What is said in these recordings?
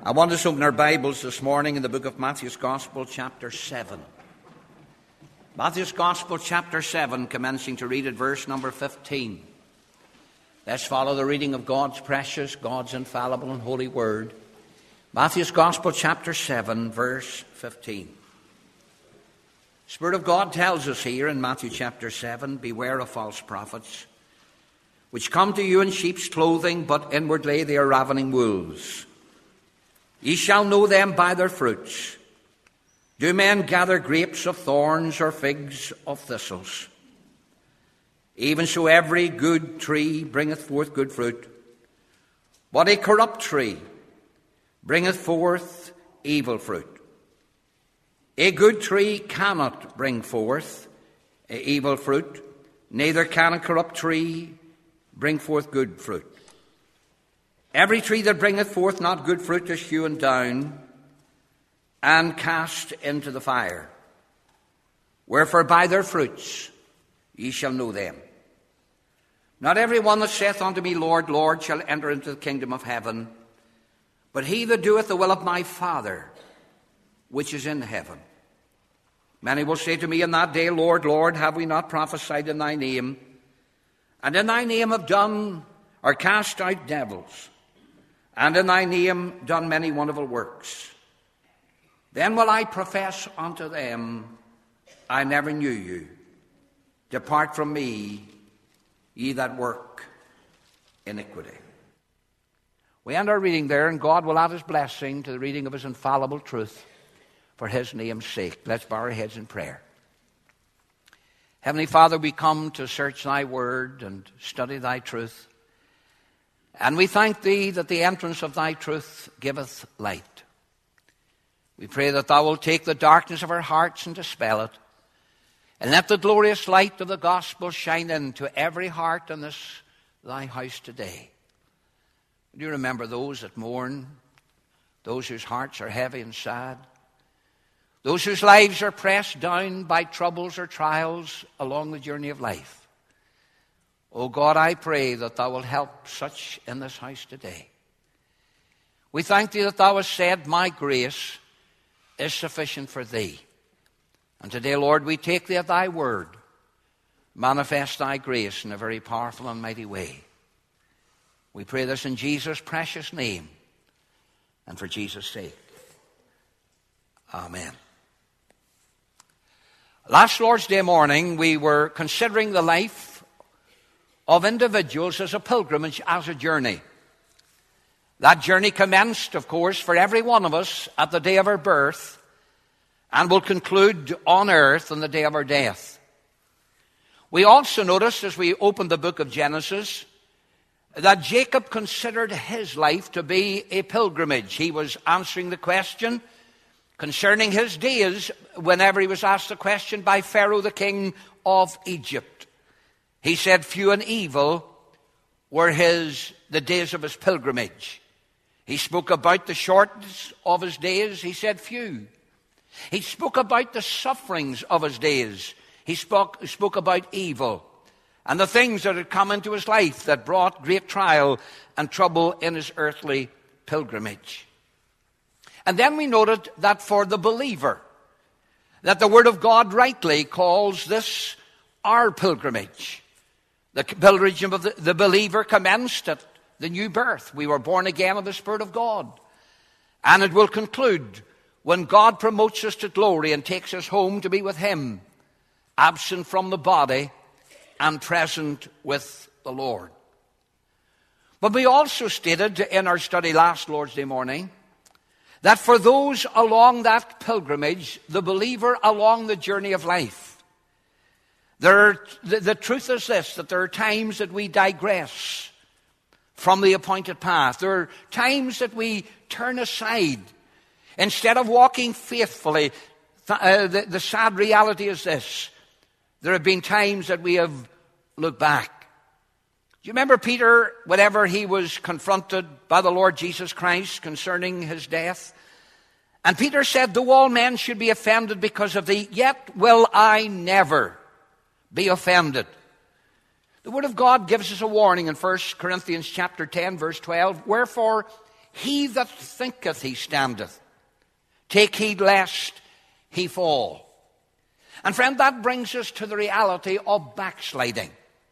I want us to open our Bibles this morning in the book of Matthew's Gospel, chapter 7. Matthew's Gospel, chapter 7, commencing to read at verse number 15. Let's follow the reading of God's precious, God's infallible and holy word. Matthew's Gospel, chapter 7, verse 15. The Spirit of God tells us here in Matthew chapter 7, beware of false prophets, which come to you in sheep's clothing, but inwardly they are ravening wolves. Ye shall know them by their fruits. Do men gather grapes of thorns or figs of thistles? Even so every good tree bringeth forth good fruit, but a corrupt tree bringeth forth evil fruit. A good tree cannot bring forth evil fruit, neither can a corrupt tree bring forth good fruit. Every tree that bringeth forth not good fruit is hewn down and cast into the fire. Wherefore by their fruits ye shall know them. Not every one that saith unto me, Lord, Lord, shall enter into the kingdom of heaven, but he that doeth the will of my Father which is in heaven. Many will say to me in that day, Lord, Lord, have we not prophesied in thy name? And in thy name have done or cast out devils, and in thy name done many wonderful works. Then will I profess unto them, I never knew you. Depart from me, ye that work iniquity. We end our reading there, and God will add his blessing to the reading of his infallible truth for his name's sake. Let's bow our heads in prayer. Heavenly Father, we come to search thy word and study thy truth. And we thank thee that the entrance of thy truth giveth light. We pray that thou wilt take the darkness of our hearts and dispel it, and let the glorious light of the gospel shine into every heart in this thy house today. Do you remember those that mourn, those whose hearts are heavy and sad, those whose lives are pressed down by troubles or trials along the journey of life? Oh God, I pray that thou wilt help such in this house today. We thank thee that thou hast said, my grace is sufficient for thee. And today, Lord, we take thee at thy word. Manifest thy grace in a very powerful and mighty way. We pray this in Jesus' precious name and for Jesus' sake. Amen. Last Lord's Day morning, we were considering the life of individuals as a pilgrimage, as a journey. That journey commenced, of course, for every one of us at the day of our birth and will conclude on earth on the day of our death. We also noticed as we opened the book of Genesis that Jacob considered his life to be a pilgrimage. He was answering the question concerning his days whenever he was asked the question by Pharaoh, the king of Egypt. He said few and evil were the days of his pilgrimage. He spoke about the shortness of his days. He said few. He spoke about the sufferings of his days. He spoke about evil and the things that had come into his life that brought great trial and trouble in his earthly pilgrimage. And then we noted that for the believer, that the Word of God rightly calls this our pilgrimage. The pilgrimage of the believer commenced at the new birth. We were born again of the Spirit of God. And it will conclude when God promotes us to glory and takes us home to be with him, absent from the body and present with the Lord. But we also stated in our study last Lord's Day morning that for those along that pilgrimage, the believer along the journey of life, the truth is this, that there are times that we digress from the appointed path. There are times that we turn aside. Instead of walking faithfully, the sad reality is this. There have been times that we have looked back. Do you remember Peter, whenever he was confronted by the Lord Jesus Christ concerning his death? And Peter said, though all men should be offended because of thee, yet will I never be offended. The Word of God gives us a warning in 1 Corinthians chapter 10, verse 12. Wherefore, he that thinketh he standeth, take heed lest he fall. And friend, that brings us to the reality of backsliding.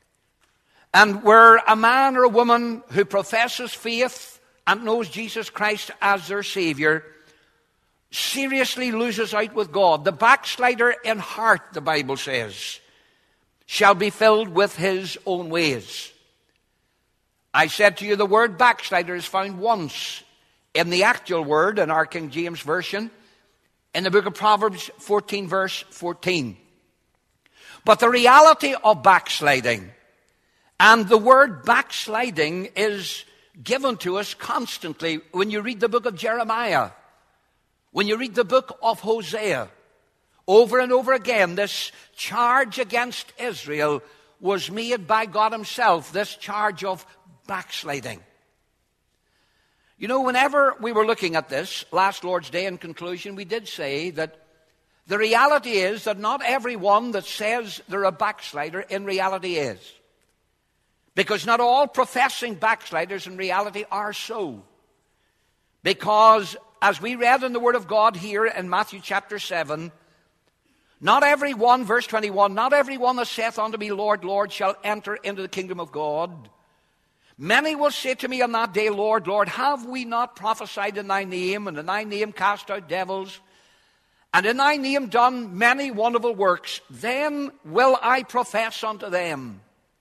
And where a man or a woman who professes faith and knows Jesus Christ as their Savior seriously loses out with God, the backslider in heart, the Bible says, shall be filled with his own ways. I said to you, the word backslider is found once in the actual word in our King James Version in the book of Proverbs 14, verse 14. But the reality of backsliding, and the word backsliding is given to us constantly when you read the book of Jeremiah, when you read the book of Hosea. Over and over again, this charge against Israel was made by God himself, this charge of backsliding. You know, whenever we were looking at this last Lord's Day in conclusion, we did say that the reality is that not everyone that says they're a backslider in reality is. Because not all professing backsliders in reality are so. Because, as we read in the Word of God here in Matthew chapter 7, not every one, verse 21, not every one that saith unto me, Lord, Lord, shall enter into the kingdom of God. Many will say to me on that day, Lord, Lord, have we not prophesied in thy name, and in thy name cast out devils, and in thy name done many wonderful works? Then will I profess unto them,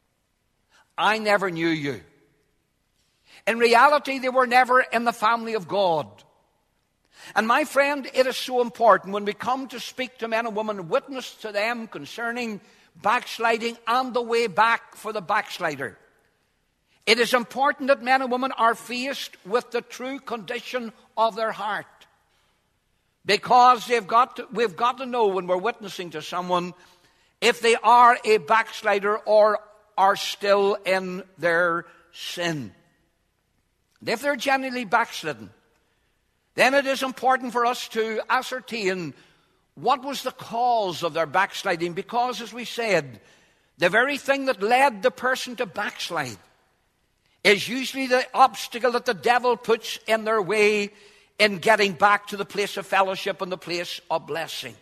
I never knew you. In reality, they were never in the family of God. And my friend, it is so important when we come to speak to men and women, witness to them concerning backsliding and the way back for the backslider. It is important that men and women are faced with the true condition of their heart. Because we've got to know when we're witnessing to someone if they are a backslider or are still in their sin. And if they're genuinely backslidden, then it is important for us to ascertain what was the cause of their backsliding. Because, as we said, the very thing that led the person to backslide is usually the obstacle that the devil puts in their way in getting back to the place of fellowship and the place of blessing.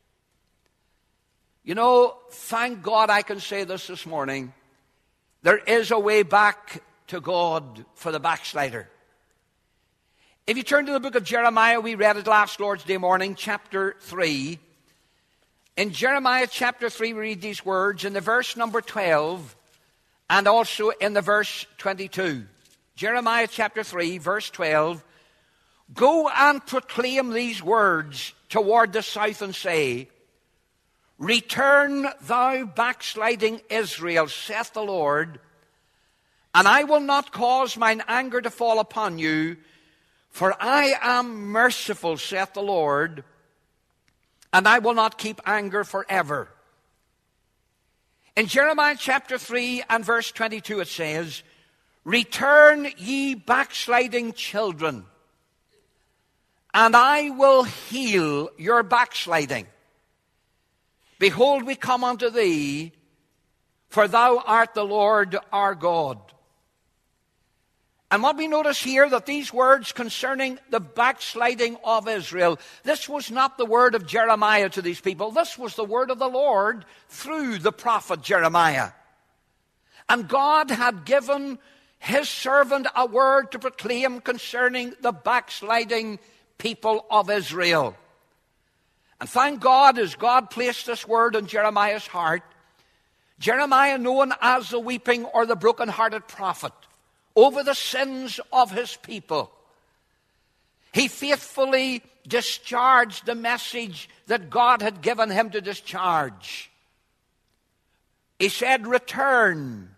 You know, thank God I can say this morning. There is a way back to God for the backslider. If you turn to the book of Jeremiah, we read it last Lord's Day morning, chapter 3. In Jeremiah chapter 3, we read these words in the verse number 12 and also in the verse 22. Jeremiah chapter 3, verse 12. Go and proclaim these words toward the south and say, Return thou backsliding Israel, saith the Lord, and I will not cause mine anger to fall upon you, for I am merciful, saith the Lord, and I will not keep anger forever. In Jeremiah chapter 3 and verse 22 it says, Return ye backsliding children, and I will heal your backsliding. Behold, we come unto thee, for thou art the Lord our God. And what we notice here, that these words concerning the backsliding of Israel, this was not the word of Jeremiah to these people. This was the word of the Lord through the prophet Jeremiah. And God had given his servant a word to proclaim concerning the backsliding people of Israel. And thank God, as God placed this word in Jeremiah's heart, Jeremiah, known as the weeping or the broken-hearted prophet, over the sins of his people, he faithfully discharged the message that God had given him to discharge. He said, Return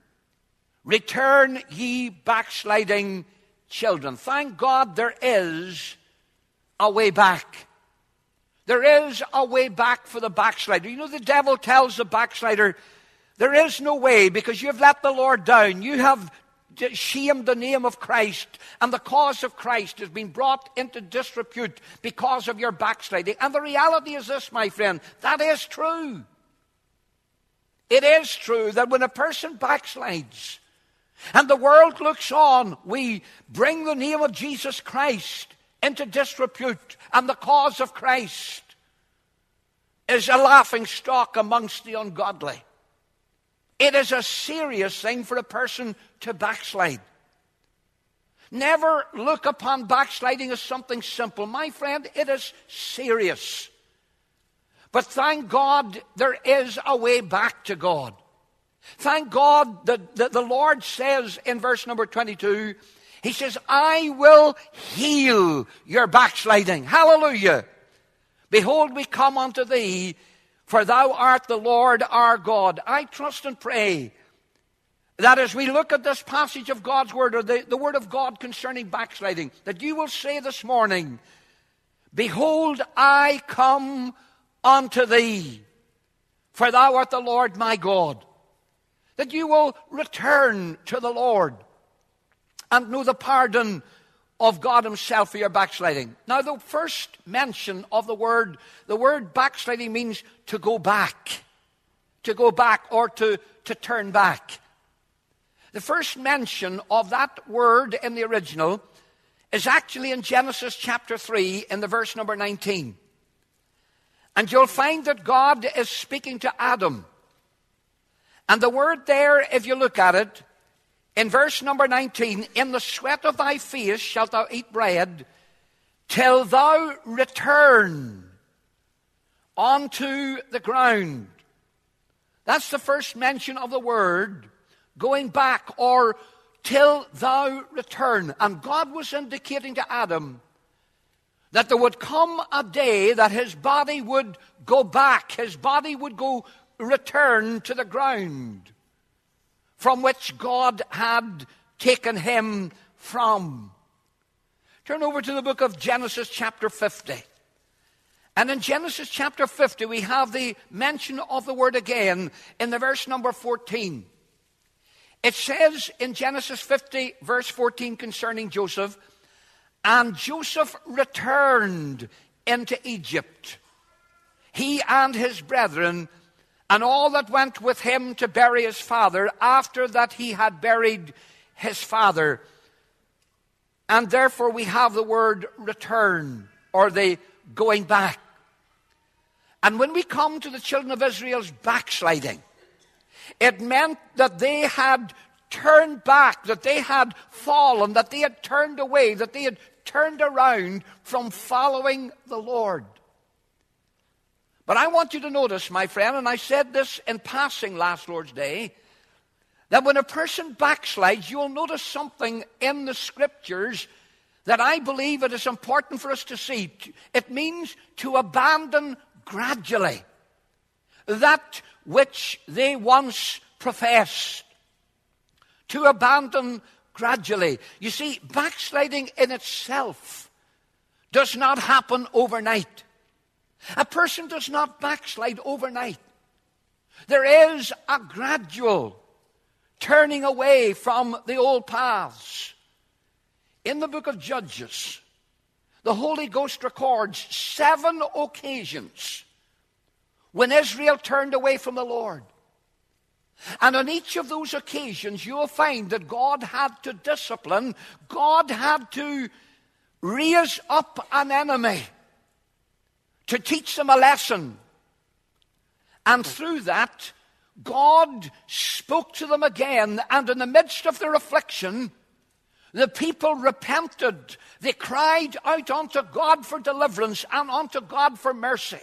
ye backsliding children. Thank God there is a way back. There is a way back for the backslider. You know, the devil tells the backslider, there is no way because you've let the Lord down. You have shamed the name of Christ, and the cause of Christ has been brought into disrepute because of your backsliding. And the reality is this, my friend, that is true. It is true that when a person backslides, and the world looks on, we bring the name of Jesus Christ into disrepute, and the cause of Christ is a laughing stock amongst the ungodly. It is a serious thing for a person to backslide. Never look upon backsliding as something simple. My friend, it is serious. But thank God there is a way back to God. Thank God that the Lord says in verse number 22, He says, I will heal your backsliding. Hallelujah. Behold, we come unto thee, for thou art the Lord our God. I trust and pray that as we look at this passage of God's word, or the word of God concerning backsliding, that you will say this morning, behold, I come unto thee, for thou art the Lord my God. That you will return to the Lord and know the pardon of God Himself for your backsliding. Now, the first mention of the word backsliding means to go back or to turn back. The first mention of that word in the original is actually in Genesis chapter 3 in the verse number 19. And you'll find that God is speaking to Adam. And the word there, if you look at it, in verse number 19, in the sweat of thy face shalt thou eat bread, till thou return unto the ground. That's the first mention of the word, going back, or till thou return. And God was indicating to Adam that there would come a day that his body would go back, his body would return to the ground from which God had taken him from. Turn over to the book of Genesis chapter 50. And in Genesis chapter 50 we have the mention of the word again in the verse number 14. It says in Genesis 50 verse 14 concerning Joseph, and Joseph returned into Egypt, he and his brethren, and all that went with him to bury his father, after that he had buried his father. And therefore we have the word return, or the going back. And when we come to the children of Israel's backsliding, it meant that they had turned back, that they had fallen, that they had turned away, that they had turned around from following the Lord. But I want you to notice, my friend, and I said this in passing last Lord's Day, that when a person backslides, you'll notice something in the Scriptures that I believe it is important for us to see. It means to abandon gradually that which they once professed. To abandon gradually. You see, backsliding in itself does not happen overnight. A person does not backslide overnight. There is a gradual turning away from the old paths. In the book of Judges, the Holy Ghost records 7 occasions when Israel turned away from the Lord. And on each of those occasions, you'll find that God had to discipline, God had to raise up an enemy to teach them a lesson. And through that, God spoke to them again, and in the midst of their affliction, the people repented. They cried out unto God for deliverance and unto God for mercy.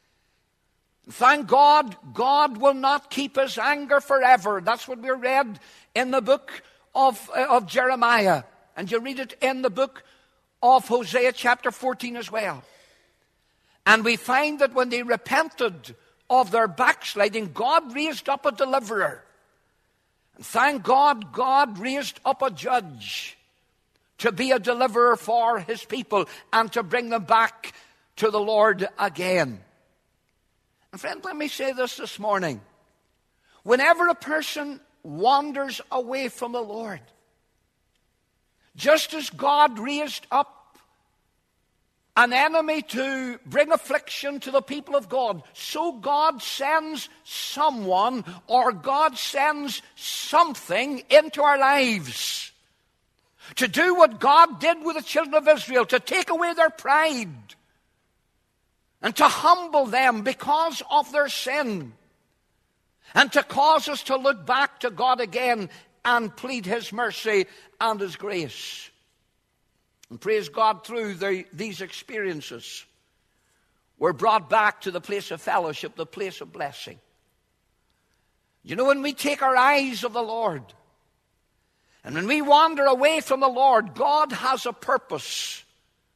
Thank God, God will not keep His anger forever. That's what we read in the book of Jeremiah. And you read it in the book of Hosea chapter 14 as well. And we find that when they repented of their backsliding, God raised up a deliverer. And thank God, God raised up a judge to be a deliverer for His people and to bring them back to the Lord again. And friend, let me say this morning. Whenever a person wanders away from the Lord, just as God raised up an enemy to bring affliction to the people of God, so God sends someone or God sends something into our lives to do what God did with the children of Israel, to take away their pride and to humble them because of their sin, and to cause us to look back to God again and plead His mercy and His grace. And praise God, through these experiences, we're brought back to the place of fellowship, the place of blessing. You know, when we take our eyes of the Lord, and when we wander away from the Lord, God has a purpose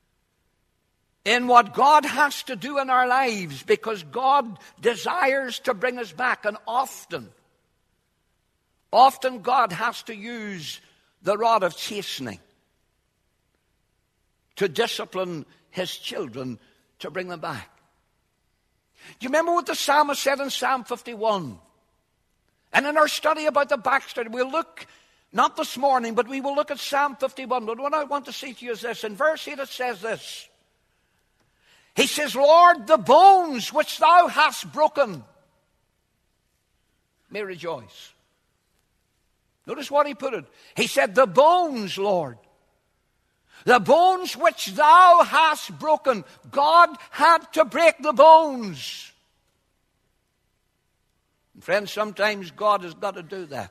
in what God has to do in our lives, because God desires to bring us back. And often God has to use the rod of chastening to discipline His children, to bring them back. Do you remember what the psalmist said in Psalm 51? And in our study about the backslider, we'll look, not this morning, but we will look at Psalm 51. But what I want to say to you is this. In verse 8 it says this. He says, Lord, the bones which thou hast broken may rejoice. Notice what he put it. He said, the bones, Lord. The bones which thou hast broken. God had to break the bones. And friends, sometimes God has got to do that.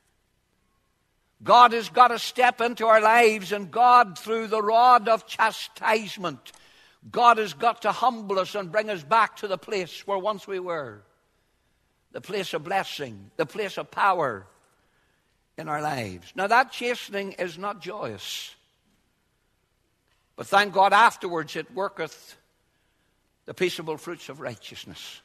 God has got to step into our lives, and God, through the rod of chastisement, God has got to humble us and bring us back to the place where once we were. The place of blessing, the place of power in our lives. Now that chastening is not joyous. But thank God afterwards it worketh the peaceable fruits of righteousness.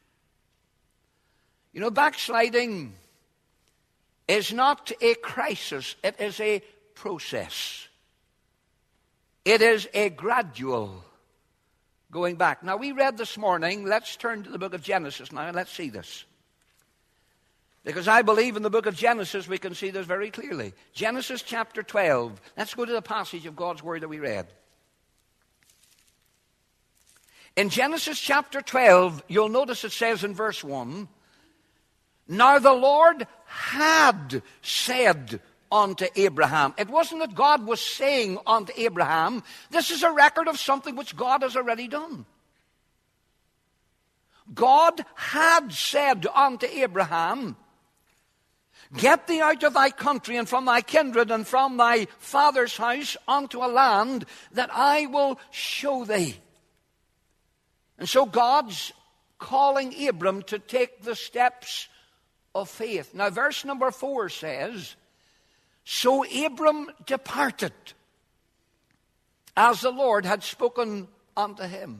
You know, backsliding is not a crisis. It is a process. It is a gradual going back. Now, we read this morning, let's turn to the book of Genesis now and let's see this. Because I believe in the book of Genesis we can see this very clearly. Genesis chapter 12. Let's go to the passage of God's word that we read. In Genesis chapter 12, you'll notice it says in verse 1, now the Lord had said unto Abraham. It wasn't that God was saying unto Abraham. This is a record of something which God has already done. God had said unto Abraham, get thee out of thy country and from thy kindred and from thy father's house unto a land that I will show thee. And so God's calling Abram to take the steps of faith. Now verse number 4 says, so Abram departed as the Lord had spoken unto him.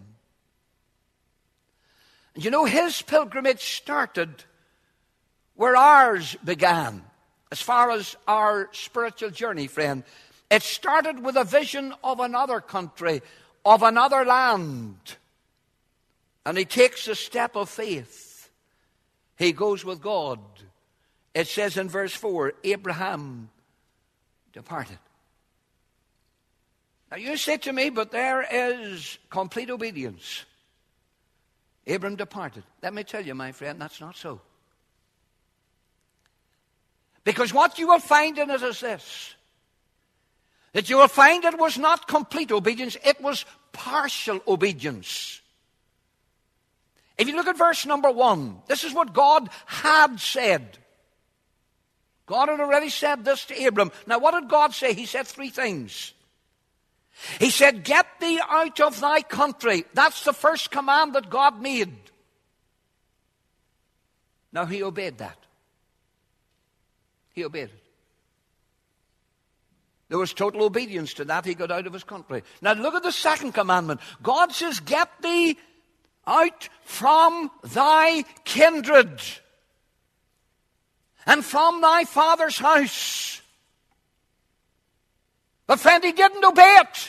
And you know, his pilgrimage started where ours began, as far as our spiritual journey, friend. It started with a vision of another country, of another land. And he takes a step of faith. He goes with God. It says in verse 4, Abraham departed. Now you say to me, but there is complete obedience. Abram departed. Let me tell you, my friend, that's not so. Because what you will find in it is this, that you will find it was not complete obedience, it was partial obedience. If you look at verse number 1, this is what God had said. God had already said this to Abram. Now what did God say? He said 3 things. He said, get thee out of thy country. That's the first command that God made. Now he obeyed that. He obeyed it. There was total obedience to that. He got out of his country. Now look at the second commandment. God says, get thee out from thy kindred and from thy father's house. But friend, he didn't obey it.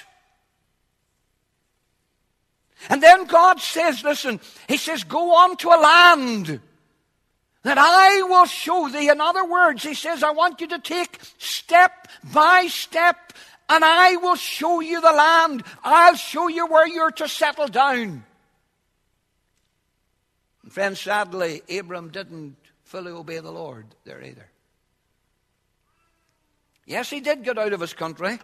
And then God says, listen, he says, go on to a land that I will show thee. In other words, he says, I want you to take step by step and I will show you the land. I'll show you where you're to settle down. And friends, sadly, Abram didn't fully obey the Lord there either. Yes, he did get out of his country.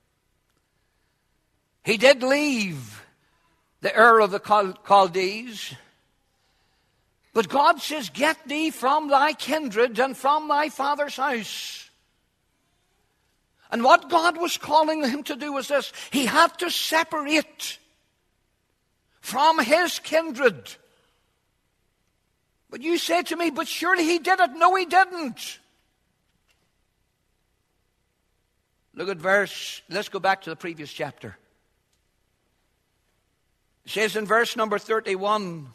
He did leave the Ur of the Chaldees. But God says, get thee from thy kindred and from thy father's house. And what God was calling him to do was this. He had to separate from his kindred. But you say to me, but surely he did it. No, he didn't. Look at let's go back to the previous chapter. It says in verse number 31,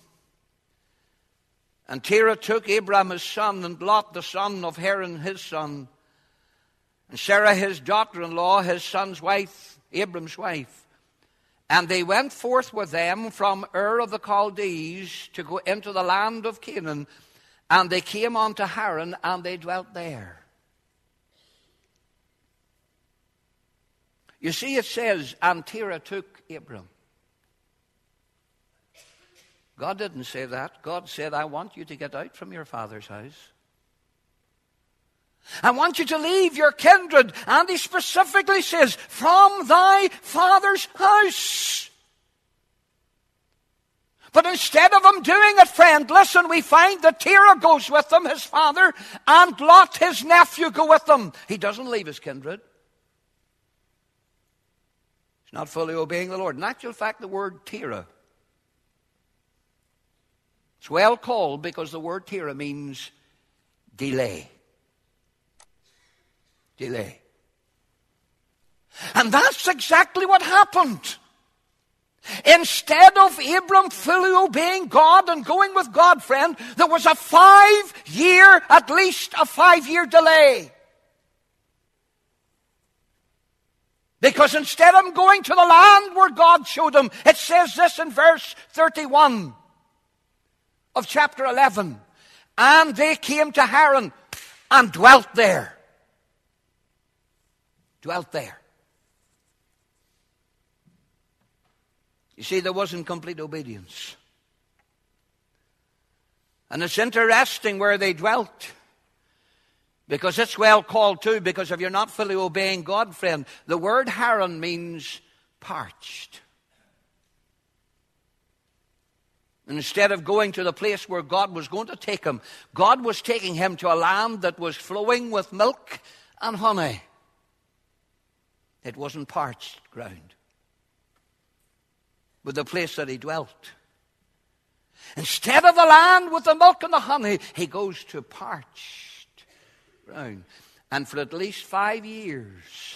and Terah took Abram his son, and Lot the son of Haran his son, and Sarah his daughter-in-law, his son's wife, Abram's wife. And they went forth with them from Ur of the Chaldees to go into the land of Canaan, and they came unto Haran, and they dwelt there. You see, it says, and Terah took Abram. God didn't say that. God said, I want you to get out from your father's house. I want you to leave your kindred. And he specifically says, from thy father's house. But instead of him doing it, friend, listen, we find that Terah goes with him, his father, and Lot, his nephew, go with him. He doesn't leave his kindred. He's not fully obeying the Lord. In actual fact, the word Terah, it's well called because the word Terah means delay. Delay. And that's exactly what happened. Instead of Abram fully obeying God and going with God, friend, there was at least a 5-year delay. Because instead of him going to the land where God showed him, it says this in verse 31 of chapter 11. And they came to Haran and dwelt there. Dwelt there. You see, there wasn't complete obedience. And it's interesting where they dwelt. Because it's well called too, because if you're not fully obeying God, friend, the word Haran means parched. And instead of going to the place where God was going to take him, God was taking him to a land that was flowing with milk and honey. It wasn't parched ground, but the place that he dwelt. Instead of the land with the milk and the honey, he goes to parched ground. And for at least 5 years.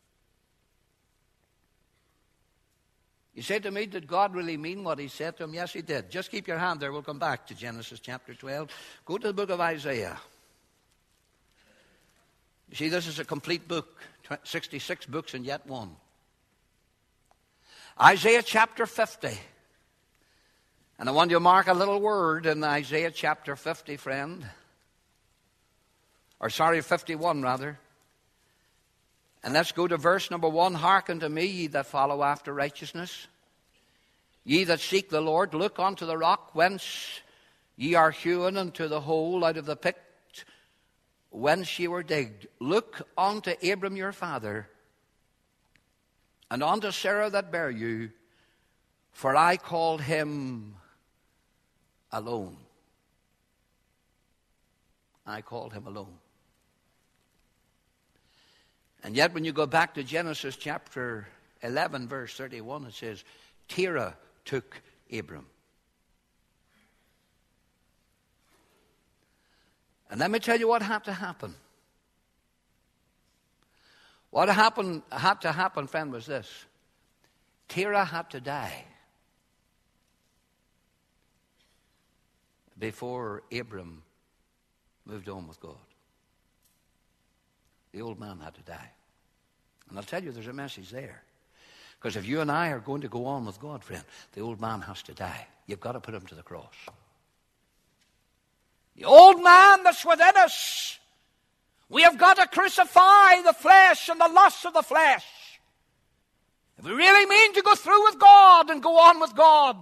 You say to me, did God really mean what he said to him? Yes, he did. Just keep your hand there. We'll come back to Genesis chapter 12. Go to the book of Isaiah. You see, this is a complete book. 66 books and yet one. Isaiah chapter 50. And I want you to mark a little word in Isaiah chapter 50, friend. 51 rather. And let's go to verse number 1. Hearken to me, ye that follow after righteousness. Ye that seek the Lord, look unto the rock whence ye are hewn, unto the hole out of the pit whence ye were digged. Look unto Abram your father, and unto Sarah that bare you, for I called him alone. I called him alone. And yet when you go back to Genesis chapter 11, verse 31, it says, Terah took Abram. And let me tell you what had to happen. What had to happen, friend, was this. Terah had to die before Abram moved on with God. The old man had to die. And I'll tell you, there's a message there. Because if you and I are going to go on with God, friend, the old man has to die. You've got to put him to the cross. The old man that's within us. We have got to crucify the flesh and the lusts of the flesh. If we really mean to go through with God and go on with God.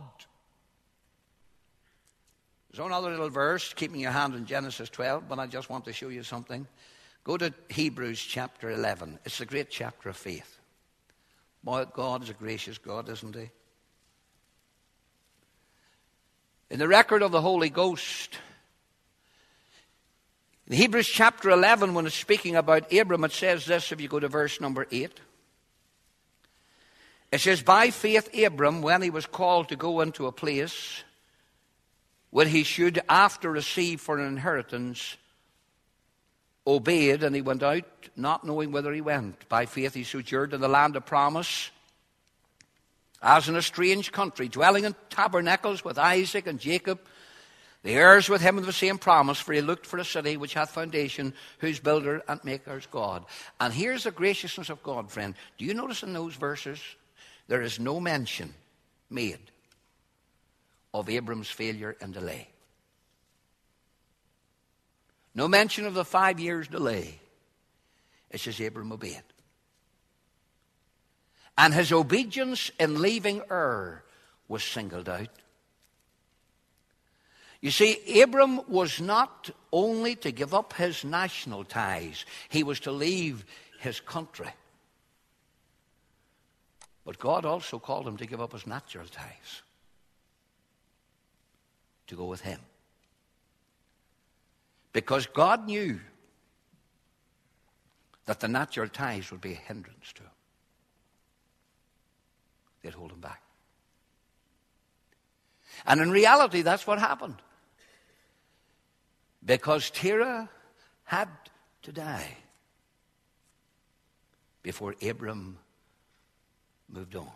There's another little verse, keeping your hand in Genesis 12, but I just want to show you something. Go to Hebrews chapter 11. It's a great chapter of faith. Boy, God is a gracious God, isn't he? In the record of the Holy Ghost, in Hebrews chapter 11, when it's speaking about Abram, it says this, if you go to verse number 8. It says, by faith Abram, when he was called to go into a place where he should after receive for an inheritance, obeyed, and he went out, not knowing whither he went. By faith he sojourned in the land of promise, as in a strange country, dwelling in tabernacles with Isaac and Jacob, the heirs with him of the same promise, for he looked for a city which hath foundation, whose builder and maker is God. And here's the graciousness of God, friend. Do you notice in those verses, there is no mention made of Abram's failure and delay. No mention of the 5 years delay. It says Abram obeyed. And his obedience in leaving Ur was singled out. You see, Abram was not only to give up his national ties, he was to leave his country. But God also called him to give up his natural ties, to go with him. Because God knew that the natural ties would be a hindrance to him. They'd hold him back. And in reality, that's what happened. Because Terah had to die before Abram moved on.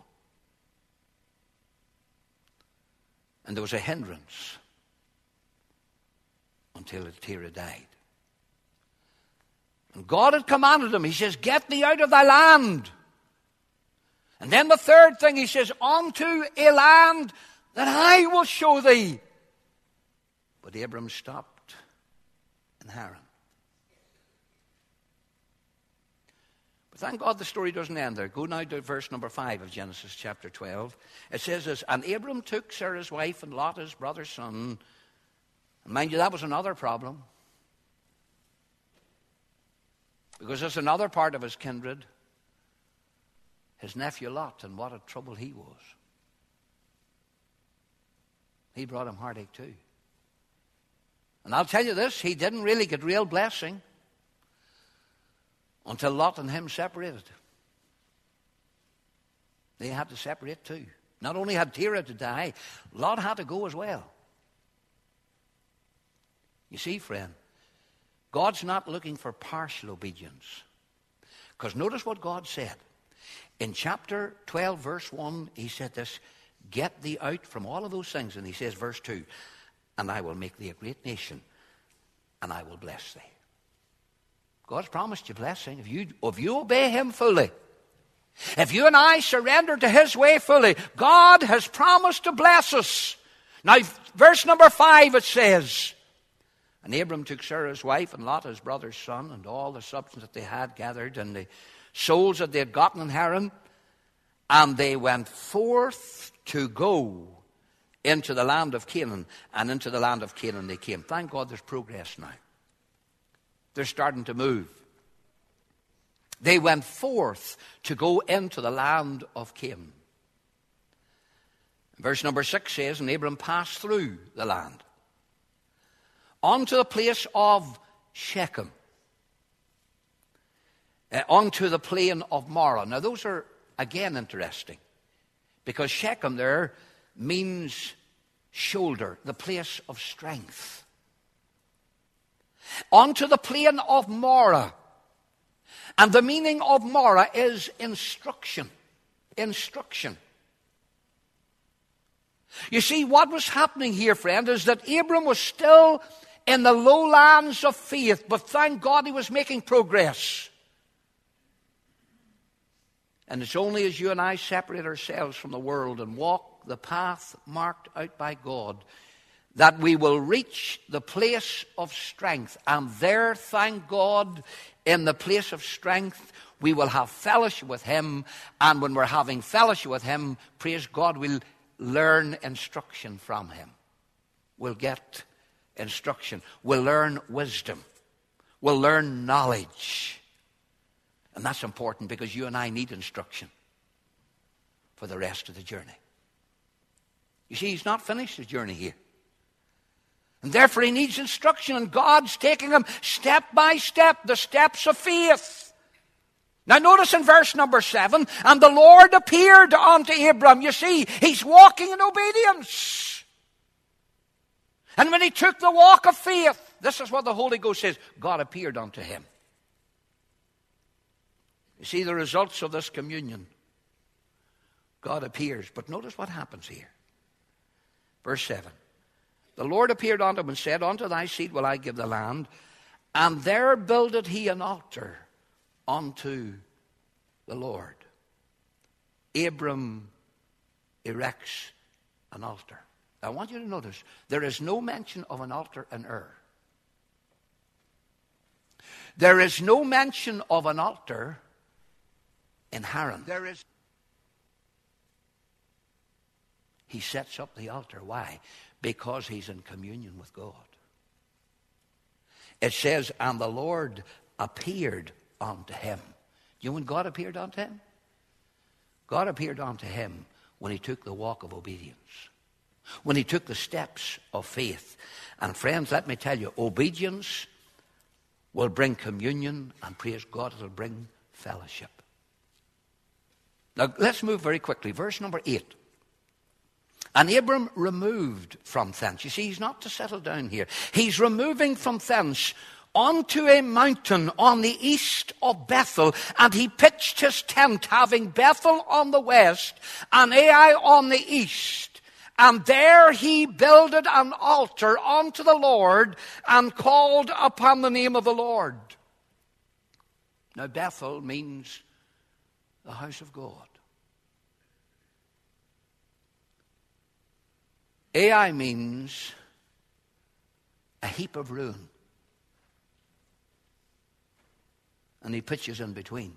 And there was a hindrance until Terah died. And God had commanded him, he says, get thee out of thy land. And then the third thing, he says, unto a land that I will show thee. But Abram stopped in Haran. But thank God the story doesn't end there. Go now to verse number 5 of Genesis chapter 12. It says this, and Abram took Sarah's wife and Lot his brother's son. And mind you, that was another problem. Because there's another part of his kindred, his nephew Lot, and what a trouble he was. He brought him heartache too. And I'll tell you this, he didn't really get real blessing until Lot and him separated. They had to separate too. Not only had Terah to die, Lot had to go as well. You see, friend, God's not looking for partial obedience. Because notice what God said. In chapter 12, verse 1, he said this, get thee out from all of those things. And he says, verse 2, and I will make thee a great nation, and I will bless thee. God's promised you blessing if you obey him fully. If you and I surrender to his way fully, God has promised to bless us. Now, verse number 5, it says, and Abram took Sarah's wife and Lot his brother's son and all the substance that they had gathered and the souls that they had gotten in Haran, and they went forth to go into the land of Canaan, and into the land of Canaan they came. Thank God there's progress now. They're starting to move. They went forth to go into the land of Canaan. Verse number 6 says, and Abram passed through the land unto the place of Shechem, onto the plain of Morah. Now those are again interesting, because Shechem there means shoulder, the place of strength. Onto the plain of Morah. And the meaning of Morah is instruction. Instruction. You see, what was happening here, friend, is that Abram was still in the lowlands of faith, but thank God he was making progress. And it's only as you and I separate ourselves from the world and walk the path marked out by God that we will reach the place of strength. And there, thank God, in the place of strength, we will have fellowship with him. And when we're having fellowship with him, praise God, we'll learn instruction from him. We'll get instruction. We'll learn wisdom. We'll learn knowledge. And that's important because you and I need instruction for the rest of the journey. You see, he's not finished his journey here. And therefore he needs instruction, and God's taking him step by step, the steps of faith. Now notice in verse number 7, and the Lord appeared unto Abram. You see, he's walking in obedience. And when he took the walk of faith, this is what the Holy Ghost says, God appeared unto him. You see the results of this communion. God appears. But notice what happens here. Verse 7. The Lord appeared unto him and said, unto thy seed will I give the land. And there builded he an altar unto the Lord. Abram erects an altar. I want you to notice, there is no mention of an altar in Ur. There is no mention of an altar in Haran. He sets up the altar. Why? Because he's in communion with God. It says, and the Lord appeared unto him. You know when God appeared unto him? God appeared unto him when he took the walk of obedience. When he took the steps of faith. And friends, let me tell you, obedience will bring communion, and praise God, it will bring fellowship. Now, let's move very quickly. Verse number 8. And Abram removed from thence. You see, he's not to settle down here. He's removing from thence onto a mountain on the east of Bethel, and he pitched his tent, having Bethel on the west and Ai on the east. And there he builded an altar unto the Lord and called upon the name of the Lord. Now, Bethel means the house of God. Ai means a heap of ruin. And he pitches in between.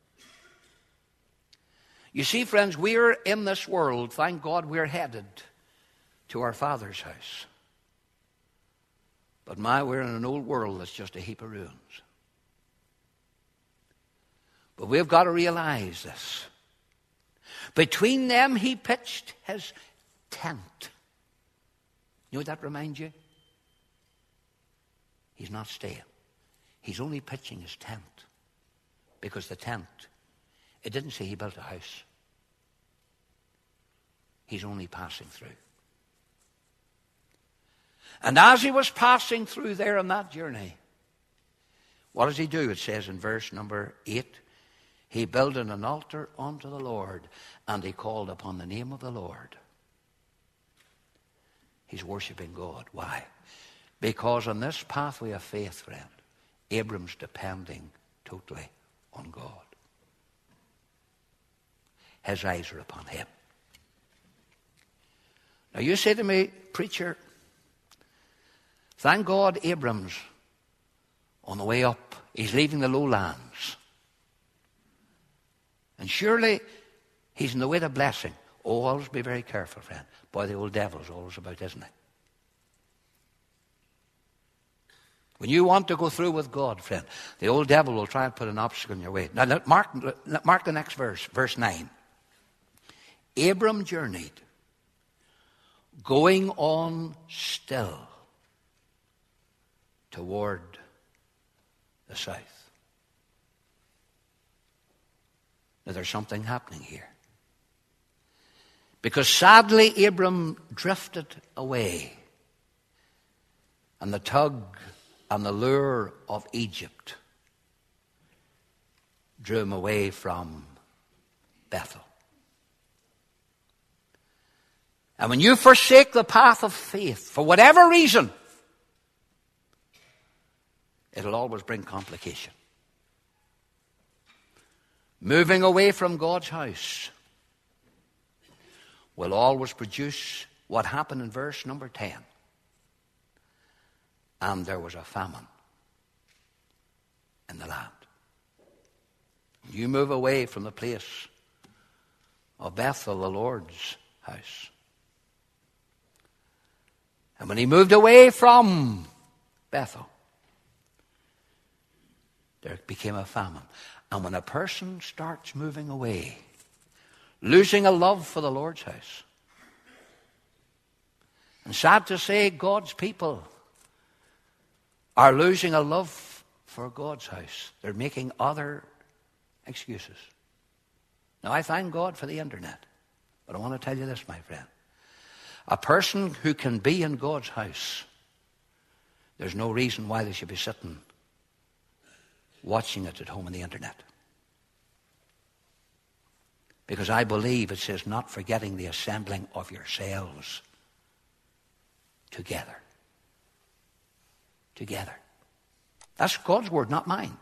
You see, friends, we're in this world. Thank God we're headed to our Father's house. But we're in an old world that's just a heap of ruins. But we've got to realize this. Between them he pitched his tent. You know what that reminds you? He's not staying. He's only pitching his tent. Because the tent, it didn't say he built a house. He's only passing through. And as he was passing through there on that journey, what does he do? It says in verse number 8, he builded an altar unto the Lord, and he called upon the name of the Lord. He's worshiping God. Why? Because on this pathway of faith, friend, Abram's depending totally on God. His eyes are upon him. Now you say to me, preacher, thank God Abram's on the way up. He's leaving the lowlands. And surely he's in the way to blessing. Oh, always be very careful, friend. Boy, the old devil's always about, isn't he? When you want to go through with God, friend, the old devil will try and put an obstacle in your way. Now, mark the next verse, verse 9. Abram journeyed, going on still toward the south. Now, there's something happening here. Because sadly, Abram drifted away. And the tug and the lure of Egypt drew him away from Bethel. And when you forsake the path of faith, for whatever reason, it'll always bring complication. Moving away from God's house will always produce what happened in verse number 10. and there was a famine in the land. You move away from the place of Bethel, the Lord's house. And when he moved away from Bethel, there became a famine. And when a person starts moving away, losing a love for the Lord's house, and sad to say, God's people are losing a love for God's house. They're making other excuses. Now, I thank God for the internet, but I want to tell you this, my friend. A person who can be in God's house, there's no reason why they should be sitting watching it at home on the internet. Because I believe it says not forgetting the assembling of yourselves together. Together. That's God's word, not mine.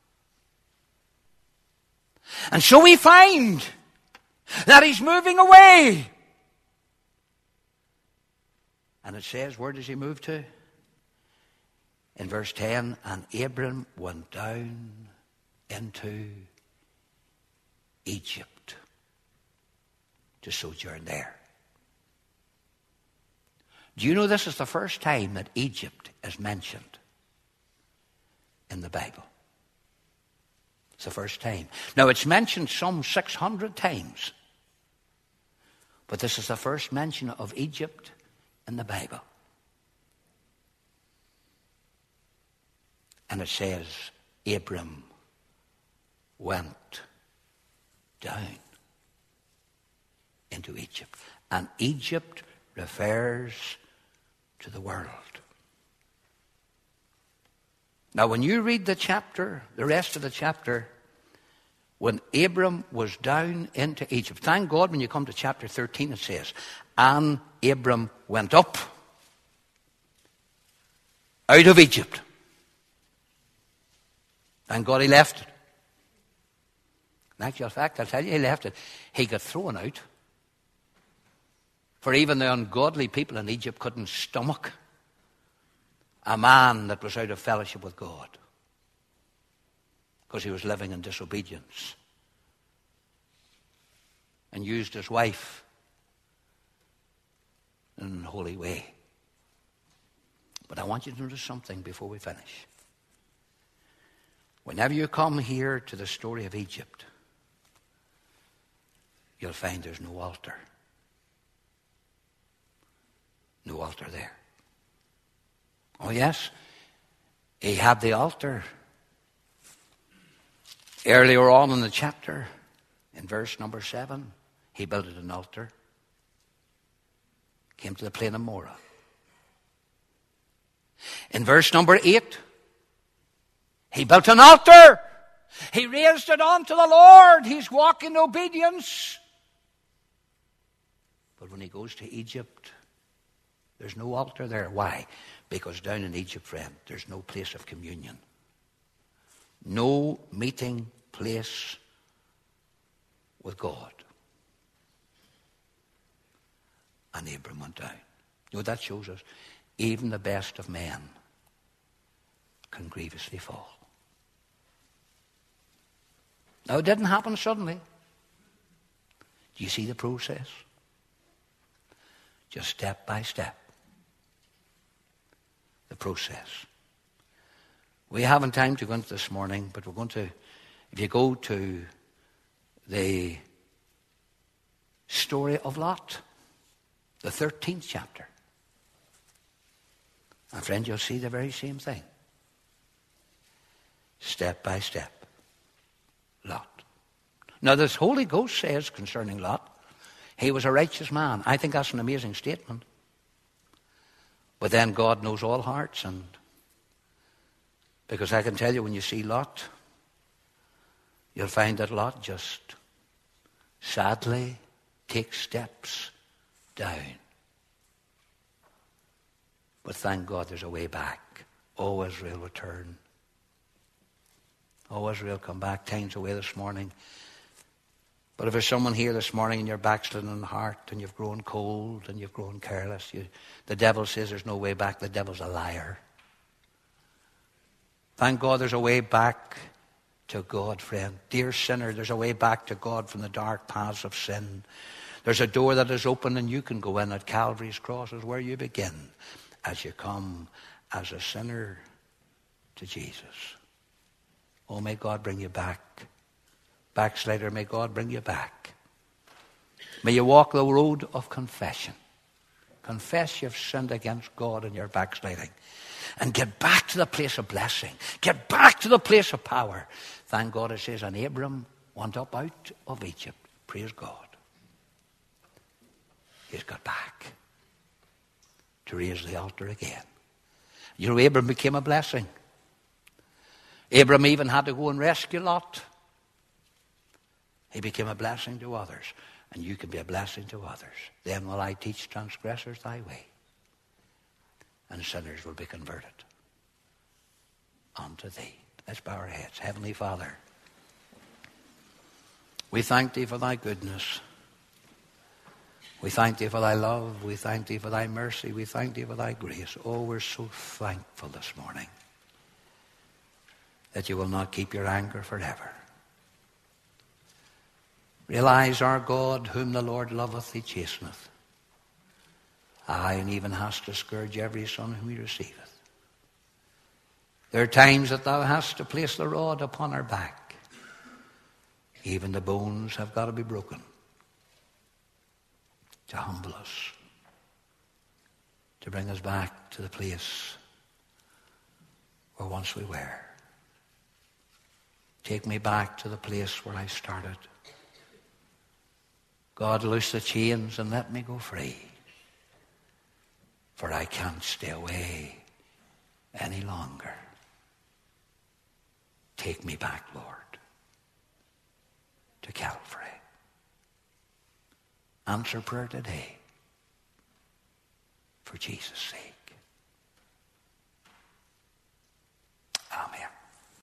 And so we find that he's moving away. And it says, where does he move to? In verse 10, and Abram went down into Egypt to sojourn there. Do you know this is the first time that Egypt is mentioned in the Bible? It's the first time. Now, it's mentioned some 600 times. But this is the first mention of Egypt in the Bible. And it says, Abram went down into Egypt. And Egypt refers to the world. Now, when you read the chapter, the rest of the chapter, when Abram was down into Egypt, thank God when you come to chapter 13 it says, and Abram went up out of Egypt. Thank God he left it. In actual fact, I'll tell you, he left it. He got thrown out. For even the ungodly people in Egypt couldn't stomach a man that was out of fellowship with God, because he was living in disobedience and used his wife in an unholy way. But I want you to notice something before we finish. Whenever you come here to the story of Egypt, you'll find there's no altar. No altar there. Oh yes, he had the altar earlier on in the chapter. In verse number 7, he built an altar. Came to the plain of Morah. In verse number 8, he built an altar. He raised it unto the Lord. He's walking in obedience. But when he goes to Egypt, there's no altar there. Why? Because down in Egypt, friend, there's no place of communion. No meeting place with God. And Abram went down. You know what that shows us? Even the best of men can grievously fall. Now, it didn't happen suddenly. Do you see the process? Just step by step. The process. We haven't time to go into this morning, but we're going to, if you go to the story of Lot, the 13th chapter, and friend, you'll see the very same thing. Step by step. Lot. Now, this Holy Ghost says concerning Lot, he was a righteous man. I think that's an amazing statement. But then God knows all hearts, and because I can tell you, when you see Lot, you'll find that Lot just sadly takes steps down. But thank God there's a way back. Oh, Israel, return. Oh, Israel, come back. Time's away this morning. But if there's someone here this morning and you're backslidden in heart and you've grown cold and you've grown careless, the devil says there's no way back. The devil's a liar. Thank God there's a way back to God, friend. Dear sinner, there's a way back to God from the dark paths of sin. There's a door that is open and you can go in at Calvary's cross is where you begin as you come as a sinner to Jesus. Oh, may God bring you back. Backslider, may God bring you back. May you walk the road of confession. Confess you've sinned against God and you're backsliding. And get back to the place of blessing. Get back to the place of power. Thank God it says, and Abram went up out of Egypt. Praise God. He's got back to raise the altar again. You know, Abram became a blessing. Abram even had to go and rescue Lot. He became a blessing to others. And you can be a blessing to others. Then will I teach transgressors thy way. And sinners will be converted unto thee. Let's bow our heads. Heavenly Father, we thank thee for thy goodness. We thank thee for thy love. We thank thee for thy mercy. We thank thee for thy grace. Oh, we're so thankful this morning that you will not keep your anger forever. Realize, our God, whom the Lord loveth, he chasteneth. Aye, and even hast to scourge every son whom he receiveth. There are times that thou hast to place the rod upon our back. Even the bones have got to be broken to humble us, to bring us back to the place where once we were. Take me back to the place where I started. God, loose the chains and let me go free. For I can't stay away any longer. Take me back, Lord, to Calvary. Answer prayer today for Jesus' sake. Amen.